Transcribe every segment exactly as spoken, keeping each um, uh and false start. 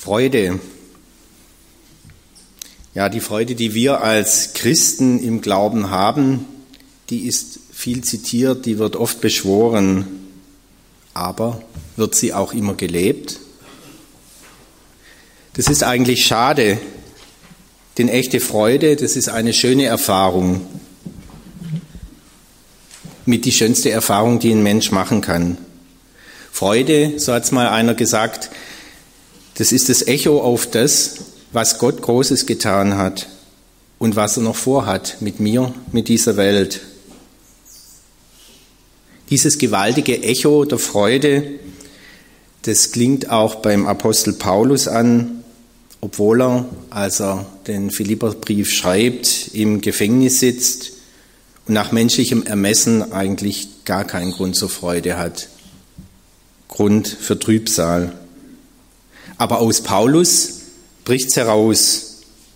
Freude. Ja, die Freude, die wir als Christen im Glauben haben, die ist viel zitiert, die wird oft beschworen. Aber wird sie auch immer gelebt? Das ist eigentlich schade, denn echte Freude, das ist eine schöne Erfahrung. Mit die schönste Erfahrung, die ein Mensch machen kann. Freude, so hat es mal einer gesagt, das ist das Echo auf das, was Gott Großes getan hat und was er noch vorhat mit mir, mit dieser Welt. Dieses gewaltige Echo der Freude, das klingt auch beim Apostel Paulus an, obwohl er, als er den Philipperbrief schreibt, im Gefängnis sitzt und nach menschlichem Ermessen eigentlich gar keinen Grund zur Freude hat. Grund für Trübsal. Aber aus Paulus bricht's heraus.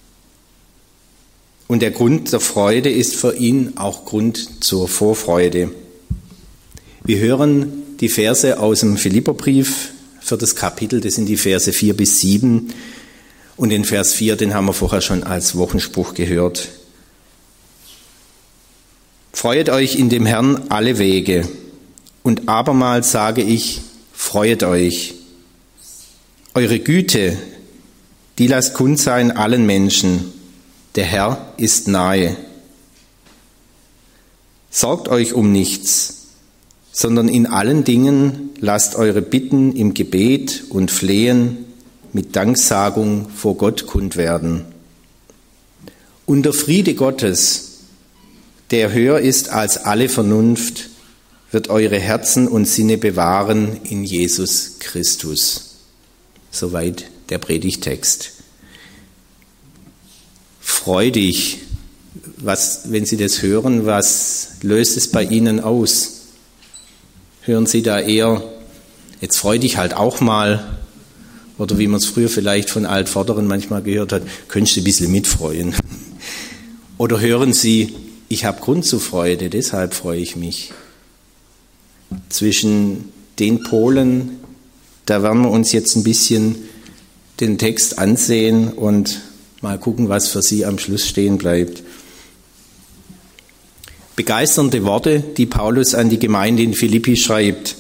Und der Grund der Freude ist für ihn auch Grund zur Vorfreude. Wir hören die Verse aus dem Philipperbrief für das Kapitel, das sind die Verse vier bis sieben. Und den Vers vier, den haben wir vorher schon als Wochenspruch gehört. Freuet euch in dem Herrn alle Wege. Und abermals sage ich, freuet euch. Eure Güte, die lasst kund sein allen Menschen. Der Herr ist nahe. Sorgt euch um nichts, sondern in allen Dingen lasst eure Bitten im Gebet und Flehen mit Danksagung vor Gott kund werden. Und der Friede Gottes, der höher ist als alle Vernunft, wird eure Herzen und Sinne bewahren in Jesus Christus. Soweit der Predigtext. Freudig, was, wenn Sie das hören, was löst es bei Ihnen aus? Hören Sie da eher, jetzt freu dich halt auch mal, oder wie man es früher vielleicht von Altvorderen manchmal gehört hat, könntest du ein bisschen mitfreuen. Oder hören Sie, ich habe Grund zur Freude, deshalb freue ich mich. Zwischen den Polen, da werden wir uns jetzt ein bisschen den Text ansehen und mal gucken, was für Sie am Schluss stehen bleibt. Begeisternde Worte, die Paulus an die Gemeinde in Philippi schreibt.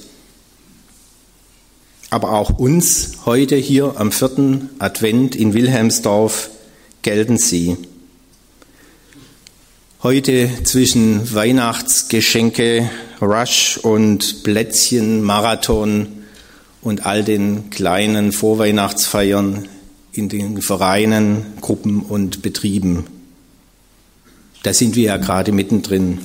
Aber auch uns heute hier am vierten Advent in Wilhelmsdorf gelten sie. Heute zwischen Weihnachtsgeschenke, Rush und Plätzchen, Marathon und all den kleinen Vorweihnachtsfeiern in den Vereinen, Gruppen und Betrieben. Da sind wir ja gerade mittendrin.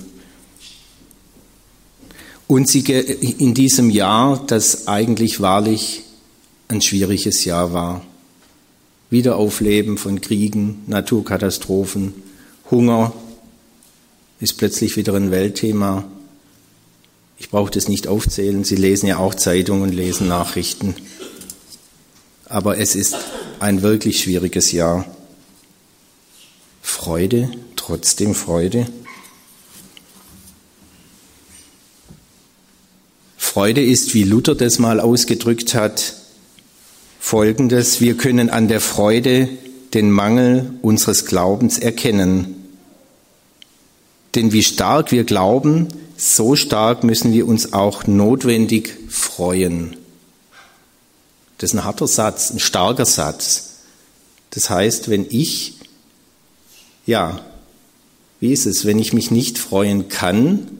Und sie in diesem Jahr, das eigentlich wahrlich ein schwieriges Jahr war. Wiederaufleben von Kriegen, Naturkatastrophen, Hunger ist plötzlich wieder ein Weltthema. Ich brauche das nicht aufzählen, Sie lesen ja auch Zeitungen und lesen Nachrichten. Aber es ist ein wirklich schwieriges Jahr. Freude, trotzdem Freude. Freude ist, wie Luther das mal ausgedrückt hat, Folgendes: Wir können an der Freude den Mangel unseres Glaubens erkennen. Denn wie stark wir glauben, so stark müssen wir uns auch notwendig freuen. Das ist ein harter Satz, ein starker Satz. Das heißt, wenn ich, ja, wie ist es, wenn ich mich nicht freuen kann,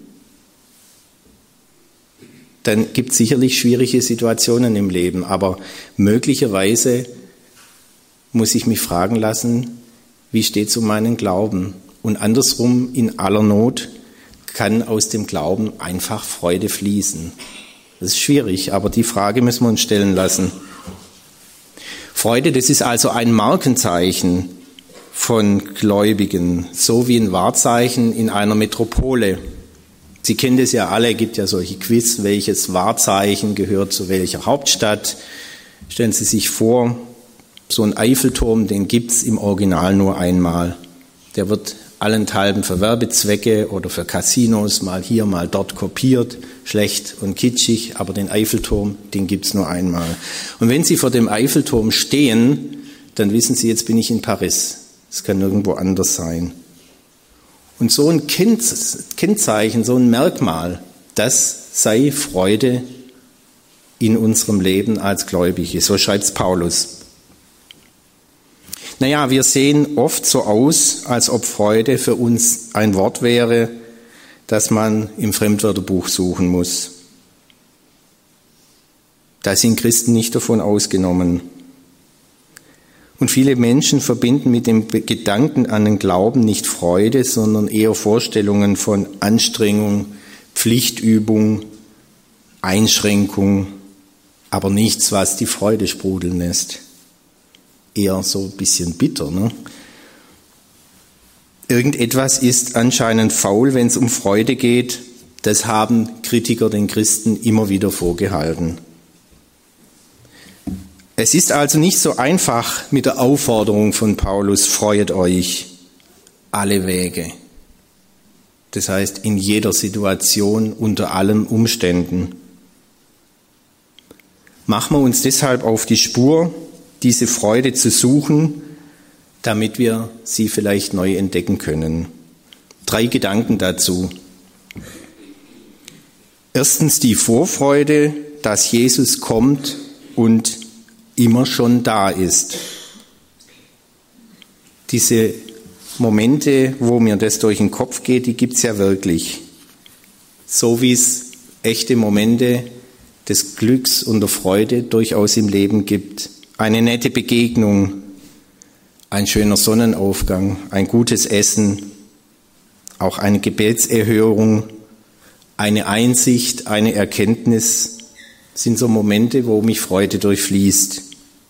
dann gibt es sicherlich schwierige Situationen im Leben, aber möglicherweise muss ich mich fragen lassen, wie steht es um meinen Glauben? Und andersrum, in aller Not kann aus dem Glauben einfach Freude fließen. Das ist schwierig, aber die Frage müssen wir uns stellen lassen. Freude, das ist also ein Markenzeichen von Gläubigen, so wie ein Wahrzeichen in einer Metropole. Sie kennen das ja alle, es gibt ja solche Quiz, welches Wahrzeichen gehört zu welcher Hauptstadt. Stellen Sie sich vor, so ein Eiffelturm, den gibt es im Original nur einmal. Der wird allenthalben für Werbezwecke oder für Casinos, mal hier, mal dort kopiert, schlecht und kitschig, aber den Eiffelturm, den gibt's nur einmal. Und wenn Sie vor dem Eiffelturm stehen, dann wissen Sie, jetzt bin ich in Paris. Es kann nirgendwo anders sein. Und so ein Kennzeichen, so ein Merkmal, das sei Freude in unserem Leben als Gläubige. So schreibt's Paulus. Naja, wir sehen oft so aus, als ob Freude für uns ein Wort wäre, das man im Fremdwörterbuch suchen muss. Da sind Christen nicht davon ausgenommen. Und viele Menschen verbinden mit dem Gedanken an den Glauben nicht Freude, sondern eher Vorstellungen von Anstrengung, Pflichtübung, Einschränkung, aber nichts, was die Freude sprudeln lässt. Eher so ein bisschen bitter, ne? Irgendetwas ist anscheinend faul, wenn es um Freude geht. Das haben Kritiker den Christen immer wieder vorgehalten. Es ist also nicht so einfach mit der Aufforderung von Paulus, freut euch alle Wege. Das heißt, in jeder Situation, unter allen Umständen. Machen wir uns deshalb auf die Spur, diese Freude zu suchen, damit wir sie vielleicht neu entdecken können. Drei Gedanken dazu. Erstens die Vorfreude, dass Jesus kommt und immer schon da ist. Diese Momente, wo mir das durch den Kopf geht, die gibt es ja wirklich. So wie es echte Momente des Glücks und der Freude durchaus im Leben gibt. Eine nette Begegnung, ein schöner Sonnenaufgang, ein gutes Essen, auch eine Gebetserhörung, eine Einsicht, eine Erkenntnis sind so Momente, wo mich Freude durchfließt.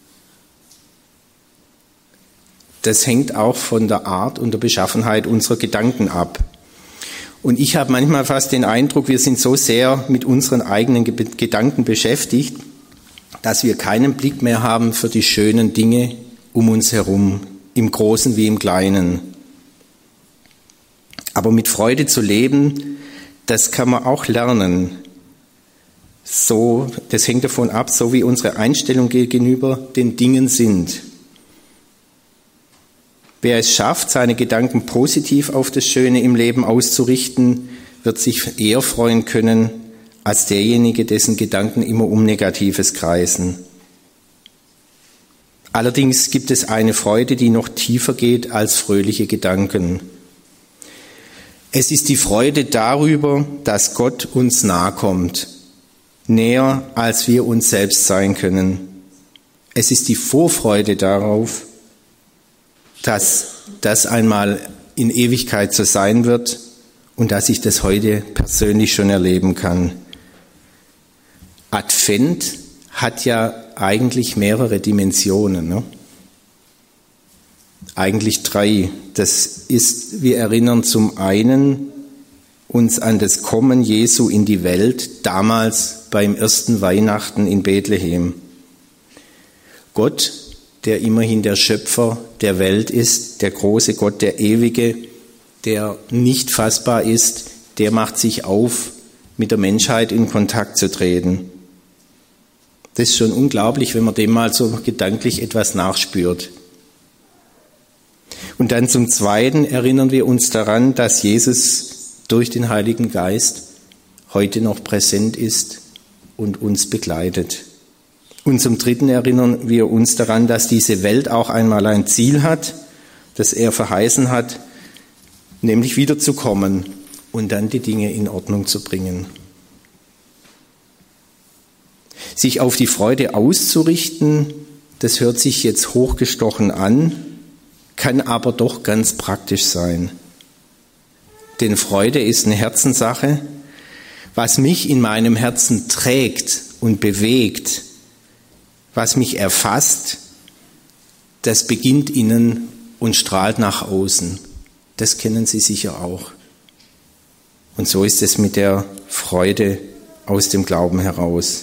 Das hängt auch von der Art und der Beschaffenheit unserer Gedanken ab. Und ich habe manchmal fast den Eindruck, wir sind so sehr mit unseren eigenen Gedanken beschäftigt, dass wir keinen Blick mehr haben für die schönen Dinge um uns herum, im Großen wie im Kleinen. Aber mit Freude zu leben, das kann man auch lernen. So, das hängt davon ab, so wie unsere Einstellung gegenüber den Dingen sind. Wer es schafft, seine Gedanken positiv auf das Schöne im Leben auszurichten, wird sich eher freuen können, als derjenige, dessen Gedanken immer um Negatives kreisen. Allerdings gibt es eine Freude, die noch tiefer geht als fröhliche Gedanken. Es ist die Freude darüber, dass Gott uns nahe kommt, näher als wir uns selbst sein können. Es ist die Vorfreude darauf, dass das einmal in Ewigkeit so sein wird und dass ich das heute persönlich schon erleben kann. Advent hat ja eigentlich mehrere Dimensionen, ne? Eigentlich drei. Das ist, wir erinnern zum einen uns an das Kommen Jesu in die Welt, damals beim ersten Weihnachten in Bethlehem. Gott, der immerhin der Schöpfer der Welt ist, der große Gott, der Ewige, der nicht fassbar ist, der macht sich auf, mit der Menschheit in Kontakt zu treten. Das ist schon unglaublich, wenn man dem mal so gedanklich etwas nachspürt. Und dann zum Zweiten erinnern wir uns daran, dass Jesus durch den Heiligen Geist heute noch präsent ist und uns begleitet. Und zum Dritten erinnern wir uns daran, dass diese Welt auch einmal ein Ziel hat, das er verheißen hat, nämlich wiederzukommen und dann die Dinge in Ordnung zu bringen. Sich auf die Freude auszurichten, das hört sich jetzt hochgestochen an, kann aber doch ganz praktisch sein. Denn Freude ist eine Herzenssache. Was mich in meinem Herzen trägt und bewegt, was mich erfasst, das beginnt innen und strahlt nach außen. Das kennen Sie sicher auch. Und so ist es mit der Freude aus dem Glauben heraus.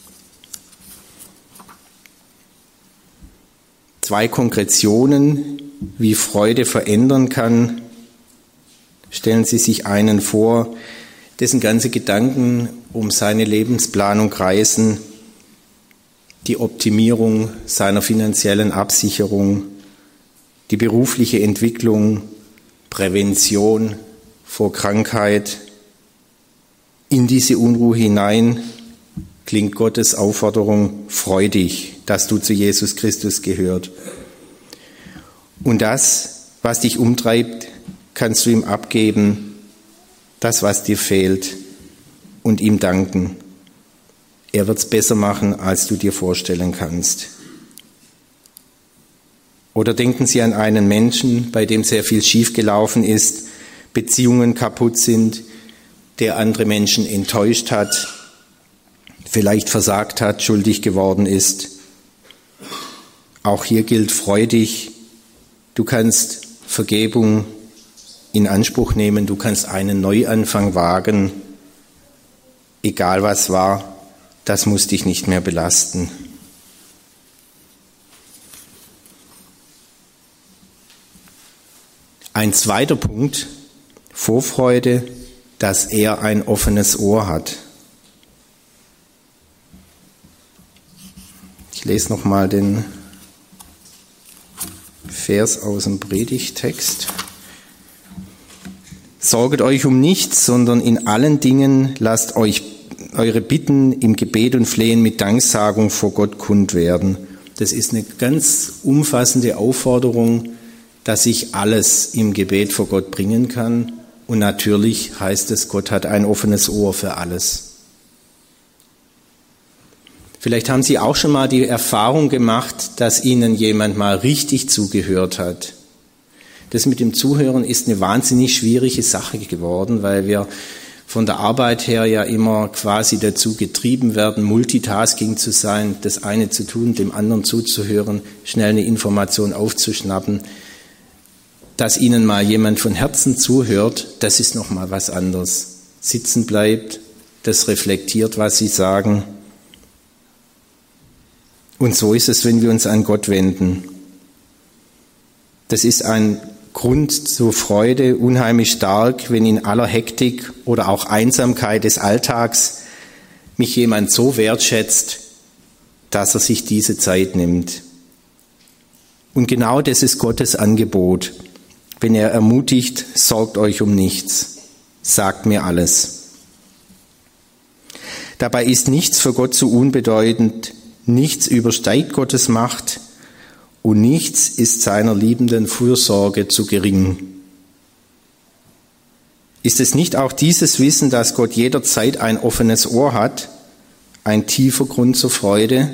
Zwei Konkretionen wie Freude verändern kann. Stellen Sie sich einen vor, dessen ganze Gedanken um seine Lebensplanung kreisen, die Optimierung seiner finanziellen Absicherung, die berufliche Entwicklung, Prävention vor Krankheit. In diese Unruhe hinein klingt Gottes Aufforderung: Freu dich, dass du zu Jesus Christus gehört. Und das, was dich umtreibt, kannst du ihm abgeben, das, was dir fehlt, und ihm danken. Er wird es besser machen, als du dir vorstellen kannst. Oder denken Sie an einen Menschen, bei dem sehr viel schiefgelaufen ist, Beziehungen kaputt sind, der andere Menschen enttäuscht hat, vielleicht versagt hat, schuldig geworden ist. Auch hier gilt: Freu dich, du kannst Vergebung in Anspruch nehmen, du kannst einen Neuanfang wagen. Egal was war, das muss dich nicht mehr belasten. Ein zweiter Punkt: Vorfreude, dass er ein offenes Ohr hat. Ich lese nochmal den Vers aus dem Predigttext. Sorget euch um nichts, sondern in allen Dingen lasst euch eure Bitten im Gebet und Flehen mit Danksagung vor Gott kund werden. Das ist eine ganz umfassende Aufforderung, dass ich alles im Gebet vor Gott bringen kann. Und natürlich heißt es, Gott hat ein offenes Ohr für alles. Vielleicht haben Sie auch schon mal die Erfahrung gemacht, dass Ihnen jemand mal richtig zugehört hat. Das mit dem Zuhören ist eine wahnsinnig schwierige Sache geworden, weil wir von der Arbeit her ja immer quasi dazu getrieben werden, Multitasking zu sein, das eine zu tun, dem anderen zuzuhören, schnell eine Information aufzuschnappen. Dass Ihnen mal jemand von Herzen zuhört, das ist noch mal was anderes. Sitzen bleibt, das reflektiert, was Sie sagen. Und so ist es, wenn wir uns an Gott wenden. Das ist ein Grund zur Freude, unheimlich stark, wenn in aller Hektik oder auch Einsamkeit des Alltags mich jemand so wertschätzt, dass er sich diese Zeit nimmt. Und genau das ist Gottes Angebot. Wenn er ermutigt: Sorgt euch um nichts, sagt mir alles. Dabei ist nichts für Gott zu unbedeutend, nichts übersteigt Gottes Macht und nichts ist seiner liebenden Fürsorge zu gering. Ist es nicht auch dieses Wissen, dass Gott jederzeit ein offenes Ohr hat, ein tiefer Grund zur Freude?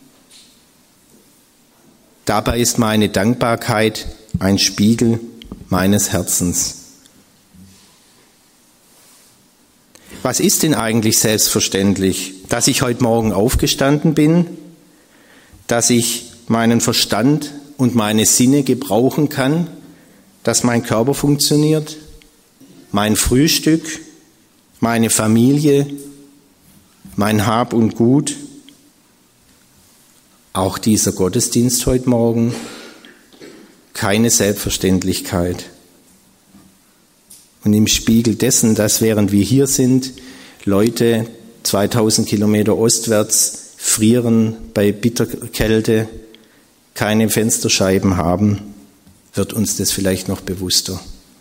Dabei ist meine Dankbarkeit ein Spiegel meines Herzens. Was ist denn eigentlich selbstverständlich? Dass ich heute Morgen aufgestanden bin, dass ich meinen Verstand und meine Sinne gebrauchen kann, dass mein Körper funktioniert, mein Frühstück, meine Familie, mein Hab und Gut, auch dieser Gottesdienst heute Morgen, keine Selbstverständlichkeit. Und im Spiegel dessen, dass während wir hier sind, Leute zweitausend Kilometer ostwärts frieren bei Bitterkälte, keine Fensterscheiben haben, wird uns das vielleicht noch bewusster.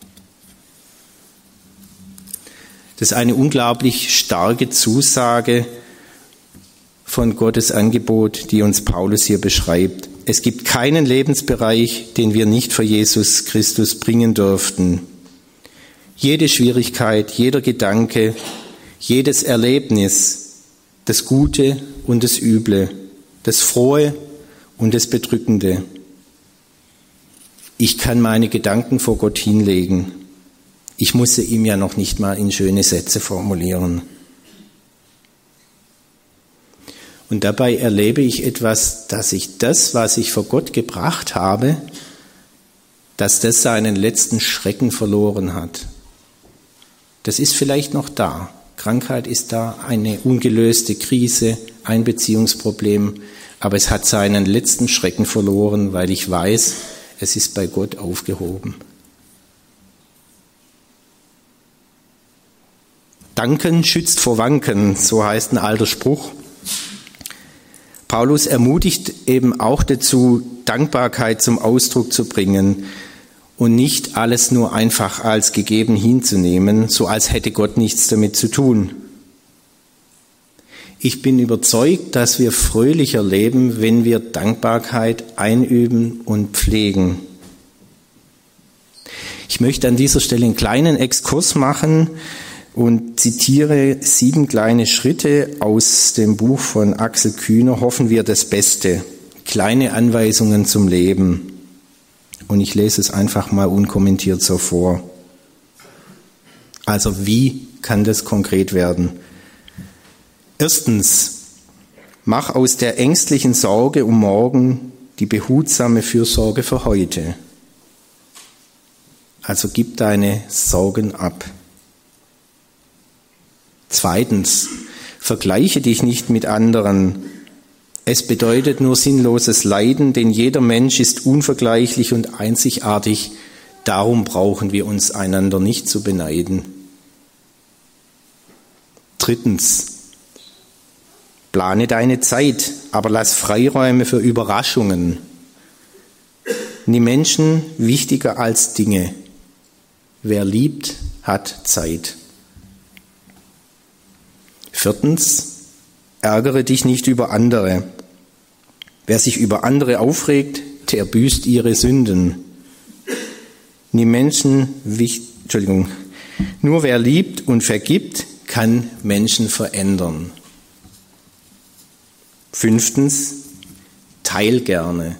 Das ist eine unglaublich starke Zusage von Gottes Angebot, die uns Paulus hier beschreibt. Es gibt keinen Lebensbereich, den wir nicht für Jesus Christus bringen dürften. Jede Schwierigkeit, jeder Gedanke, jedes Erlebnis, das Gute und das Üble, das Frohe und das Bedrückende. Ich kann meine Gedanken vor Gott hinlegen. Ich muss sie ihm ja noch nicht mal in schöne Sätze formulieren. Und dabei erlebe ich etwas, dass ich das, was ich vor Gott gebracht habe, dass das seinen letzten Schrecken verloren hat. Das ist vielleicht noch da. Krankheit ist da, eine ungelöste Krise, ein Beziehungsproblem, aber es hat seinen letzten Schrecken verloren, weil ich weiß, es ist bei Gott aufgehoben. Danken schützt vor Wanken, so heißt ein alter Spruch. Paulus ermutigt eben auch dazu, Dankbarkeit zum Ausdruck zu bringen und nicht alles nur einfach als gegeben hinzunehmen, so als hätte Gott nichts damit zu tun. Ich bin überzeugt, dass wir fröhlicher leben, wenn wir Dankbarkeit einüben und pflegen. Ich möchte an dieser Stelle einen kleinen Exkurs machen und zitiere sieben kleine Schritte aus dem Buch von Axel Kühner, Hoffen wir das Beste. Kleine Anweisungen zum Leben. Und ich lese es einfach mal unkommentiert so vor. Also wie kann das konkret werden? Erstens, mach aus der ängstlichen Sorge um morgen die behutsame Fürsorge für heute. Also gib deine Sorgen ab. Zweitens, vergleiche dich nicht mit anderen. Es bedeutet nur sinnloses Leiden, denn jeder Mensch ist unvergleichlich und einzigartig. Darum brauchen wir uns einander nicht zu beneiden. Drittens, plane deine Zeit, aber lass Freiräume für Überraschungen. Die Menschen wichtiger als Dinge. Wer liebt, hat Zeit. Viertens, ärgere dich nicht über andere. Wer sich über andere aufregt, der büßt ihre Sünden. Die Menschen, Entschuldigung, nur wer liebt und vergibt, kann Menschen verändern. Fünftens, teil gerne.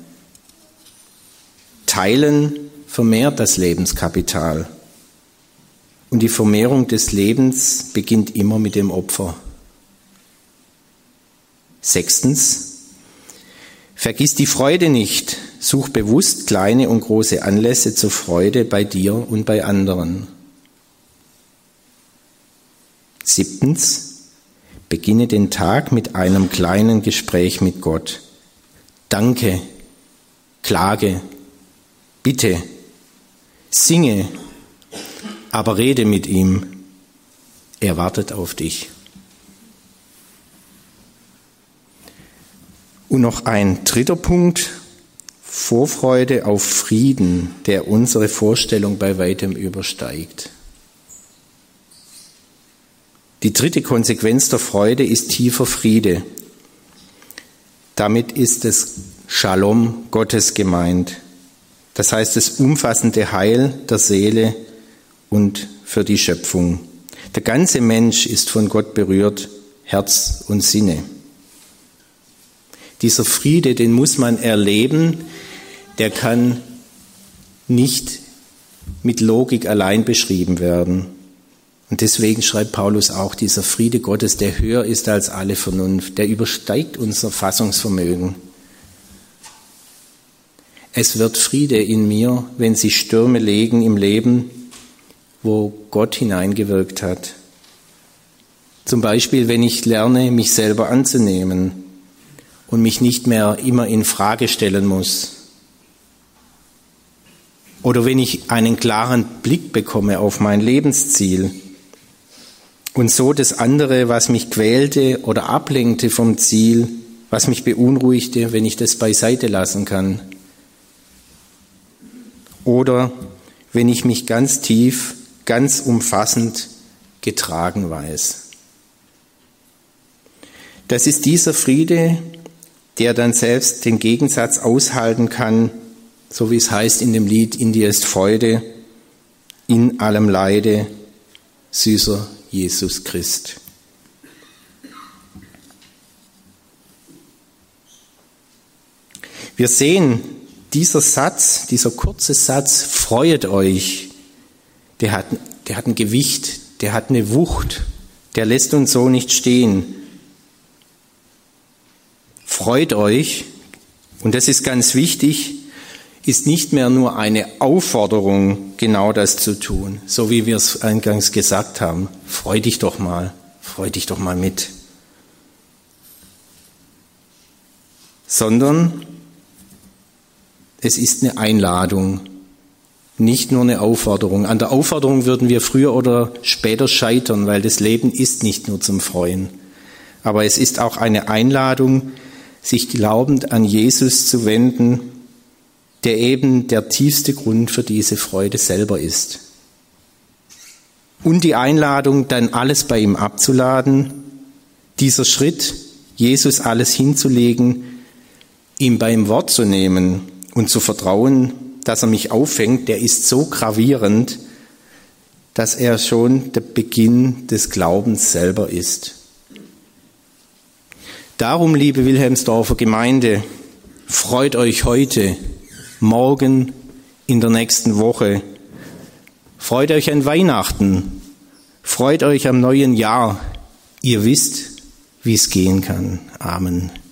Teilen vermehrt das Lebenskapital. Und die Vermehrung des Lebens beginnt immer mit dem Opfer. Sechstens, vergiss die Freude nicht. Such bewusst kleine und große Anlässe zur Freude bei dir und bei anderen. Siebtens, beginne den Tag mit einem kleinen Gespräch mit Gott. Danke, klage, bitte, singe, aber rede mit ihm. Er wartet auf dich. Und noch ein dritter Punkt, Vorfreude auf Frieden, der unsere Vorstellung bei weitem übersteigt. Die dritte Konsequenz der Freude ist tiefer Friede. Damit ist es Shalom Gottes gemeint. Das heißt das umfassende Heil der Seele und für die Schöpfung. Der ganze Mensch ist von Gott berührt, Herz und Sinne. Dieser Friede, den muss man erleben, der kann nicht mit Logik allein beschrieben werden. Und deswegen schreibt Paulus auch, dieser Friede Gottes, der höher ist als alle Vernunft, der übersteigt unser Fassungsvermögen. Es wird Friede in mir, wenn sich Stürme legen im Leben, wo Gott hineingewirkt hat. Zum Beispiel, wenn ich lerne, mich selber anzunehmen und mich nicht mehr immer in Frage stellen muss. Oder wenn ich einen klaren Blick bekomme auf mein Lebensziel und so das andere, was mich quälte oder ablenkte vom Ziel, was mich beunruhigte, wenn ich das beiseite lassen kann. Oder wenn ich mich ganz tief, ganz umfassend getragen weiß. Das ist dieser Friede, der dann selbst den Gegensatz aushalten kann, so wie es heißt in dem Lied, in dir ist Freude, in allem Leide, süßer Jesus Christ. Wir sehen, dieser Satz, dieser kurze Satz, freuet euch, der hat, der hat ein Gewicht, der hat eine Wucht, der lässt uns so nicht stehen. Freut euch, und das ist ganz wichtig, ist nicht mehr nur eine Aufforderung, genau das zu tun, so wie wir es eingangs gesagt haben. Freu dich doch mal, freu dich doch mal mit. Sondern es ist eine Einladung, nicht nur eine Aufforderung. An der Aufforderung würden wir früher oder später scheitern, weil das Leben ist nicht nur zum Freuen. Aber es ist auch eine Einladung, sich glaubend an Jesus zu wenden, der eben der tiefste Grund für diese Freude selber ist. Und die Einladung, dann alles bei ihm abzuladen, dieser Schritt, Jesus alles hinzulegen, ihm beim Wort zu nehmen und zu vertrauen, dass er mich auffängt, der ist so gravierend, dass er schon der Beginn des Glaubens selber ist. Darum, liebe Wilhelmsdorfer Gemeinde, freut euch heute, morgen, in der nächsten Woche. Freut euch an Weihnachten, freut euch am neuen Jahr. Ihr wisst, wie es gehen kann. Amen.